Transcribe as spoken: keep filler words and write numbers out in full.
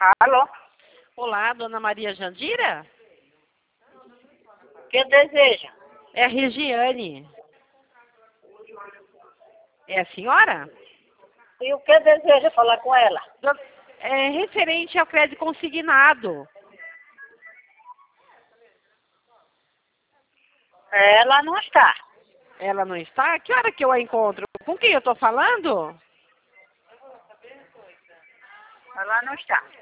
Alô? Olá, dona Maria Jandira? O que deseja? É a Regiane. É a senhora? E o que deseja falar com ela? Do- É referente ao crédito consignado. Ela não está. Ela não está? Que hora que eu a encontro? Com quem eu estou falando? Ela não está.